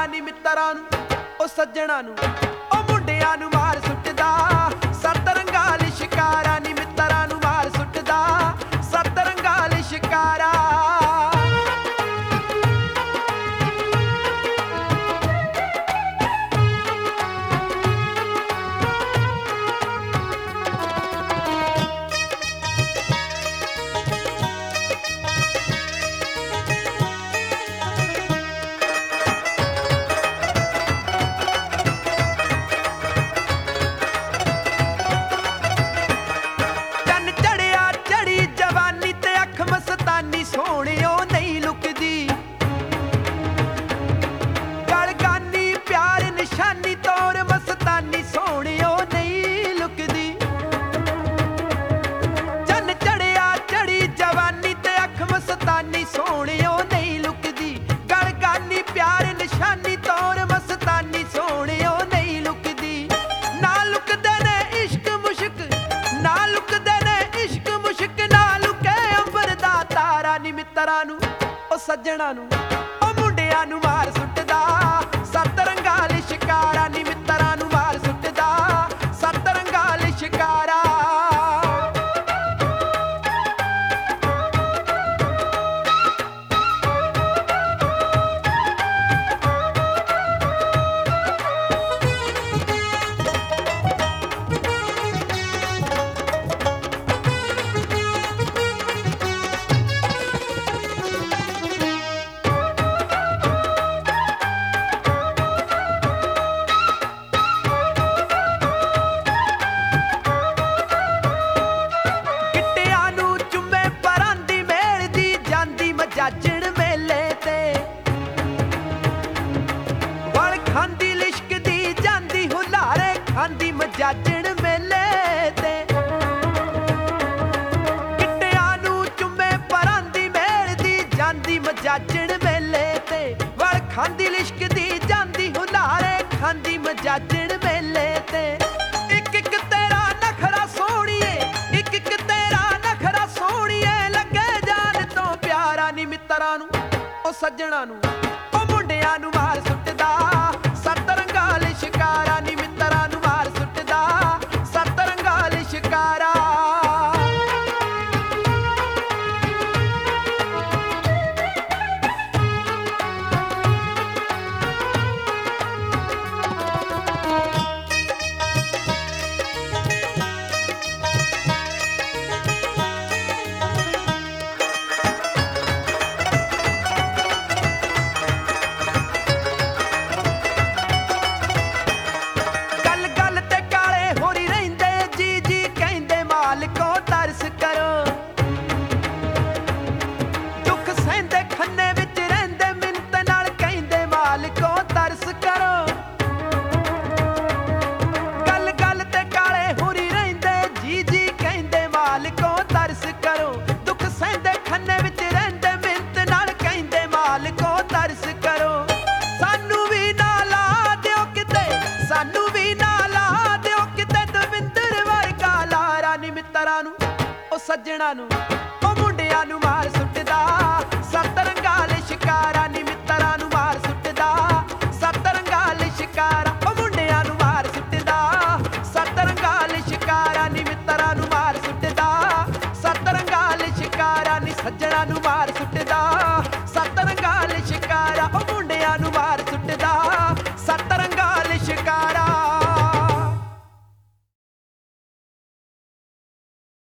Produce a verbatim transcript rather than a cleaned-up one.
ਨੀ ਮਿੱਤਰਾਂ ਨੂੰ ਉਹ ਸੱਜਣਾ ਨੂੰ ਉਹ ਮੁੰਡਿਆਂ ਨੂੰ ਮਾਰ ਸੁੱਟਦਾ ਸੱਤ ਰੰਗਾਂ ਵਾਲੀ ਸ਼ਿਕਾਰਾ ਨੀ ਮਿੱਤਰਾਂ ਨੂੰ ਮਾਰ ਸੁੱਟਦਾ ਸੱਤ ਰੰਗਾਂ ਵਾਲੀ ਸ਼ਿਕਾਰਾ। ਸੋਹਣਿਓ ਨਹੀਂ ਲੁਕਦੀ ਗਲਗਾਨੀ ਪਿਆਰ ਨਿਸ਼ਾਨੀ ਤੌਰ ਮਸਤਾਨੀ ਸੋਹਣਿਓ ਨਹੀਂ ਲੁਕਦੀ ਚੰਨ ਚੜਿਆ ਚੜੀ ਜਵਾਨੀ ਤੇ ਅੱਖ ਮਸਤਾਨੀ ਸੋਹਣਿਓ ਨਹੀਂ ਲੁਕਦੀ ਗਲਗਾਨੀ ਪਿਆਰ ਨਿਸ਼ਾਨੀ ਤੌਰ ਮਸਤਾਨੀ ਸੋਹਣਿਓ ਨਹੀਂ ਲੁਕਦੀ। ਨਾ ਲੁਕਦੇ ਨੇ ਇਸ਼ਕ ਮੁਸ਼ਕ ਨਾ ਲੁਕਦੇ ਨੇ ਇਸ਼ਕ ਮੁਸ਼ਕ ਨਾ ਲੁਕੇ ਅੰਬਰ ਦਾ ਤਾਰਾ ਨੀ ਮਿੱਤਰਾਂ ਨੂੰ ਉਹ ਸੱਜਣਾ ਨੂੰ ਉਹ ਮੁੰਡਿਆਂ ਨੂੰ ਮਾਰ ਸੁੱਟਦਾ ਸੱਤ ਰੰਗਾਂ ਵਾਲੀ ਸ਼ਿਕਾਰਾ ਨੀ ਮਿੱਤਰਾਂ ਨੂੰ ਮਾਰ ਸੁੱਟਦਾ ਸੱਤ ਰੰਗਾਂ ਵਾਲੀ ਸ਼ਿਕਾਰਾ। ਜਾਜਣ ਮੇਲੇ ਤੇ ਵਲ ਖਾਂਦੀ ਲਿਸ਼ਕਦੀ ਜਾਂਦੀ ਹੁਲਾਰੇ ਖਾਂਦੀ ਮਜਾਜਣ ਮੇਲੇ ਤੇ ਗਿੱਟਿਆਂ ਨੂੰ ਚੁੰਮੇ ਪਰਾਂਦੀ ਮੇਲਦੀ ਜਾਂਦੀ ਮਜਾਜਣ ਮੇਲੇ ਤੇ ਵਲ ਖਾਂਦੀ ਲਿਸ਼ਕਦੀ ਜਾਂਦੀ ਹੁਲਾਰੇ ਖਾਂਦੀ ਮਜਾਜਣ ਮੇਲੇ ਤੇ। ਇੱਕ ਇੱਕ ਤੇਰਾ ਨਖਰਾ ਸੋਹਣੀਏ ਇੱਕ ਇੱਕ ਤੇਰਾ ਨਖਰਾ ਸੋਹਣੀਏ ਲੱਗੇ ਜਾਨ ਤੋਂ ਪਿਆਰਾ ਨੀ ਮਿੱਤਰਾਂ ਨੂੰ ਉਹ ਸੱਜਣਾ ਨੂੰ ਉਹ ਮੁੰਡਿਆਂ ਨੂੰ ਮਾਰ ਸੁੱਟਦਾ ਸੱਤ ਰੰਗਾਂ ਵਾਲੀ ਸ਼ਿਕਾਰਾ ਨੀ ਮਿੱਤਰਾਂ ਨੂੰ ਮਾਰ ਸੁੱਟਦਾ ਸੱਤ ਰੰਗਾਂ ਵਾਲੀ ਸ਼ਿਕਾਰਾ। ਸਾਨੂੰ ਵੀ ਨਾਲਾ ਦਿਓ ਕਿਤੇ ਦਵਿੰਦਰ ਵਰਗਾ ਲਾਰਾ ਨੀ ਮਿੱਤਰਾਂ ਨੂੰ ਉਹ ਸੱਜਣਾ ਨੂੰ ਉਹ ਮੁੰਡਿਆਂ ਨੂੰ ਮਾਰ ਸੁੱਟਦਾ ਸੱਤ ਰੰਗਾਂ ਵਾਲੀ ਸ਼ਿਕਾਰਾ ਨੀ ਮਿੱਤਰਾਂ ਨੂੰ ਮਾਰ ਸੁੱਟਦਾ ਸੱਤ ਰੰਗਾਂ ਵਾਲੀ ਸ਼ਿਕਾਰਾ। ਉਹ ਮੁੰਡਿਆਂ ਨੂੰ ਮਾਰ ਸੁੱਟਦਾ ਸੱਤ ਰੰਗਾਂ ਵਾਲੀ ਸ਼ਿਕਾਰਾ ਨੀ ਮਿੱਤਰਾਂ ਨੂੰ ਮਾਰ ਸੁੱਟਦਾ ਸੱਤ ਰੰਗਾਂ ਵਾਲੀ ਸ਼ਿਕਾਰਾ ਨੀ ਸੱਜਣਾ ਨੂੰ ਮਾਰ ਸੁੱਟਦਾ ਸੱਤ ਰੰਗਾਂ ਵਾਲੀ ਸ਼ਿਕਾਰਾ। ਉਹ ਮੁੰਡਿਆਂ ਨੂੰ ਮਾਰ ਸੁੱਟਦਾ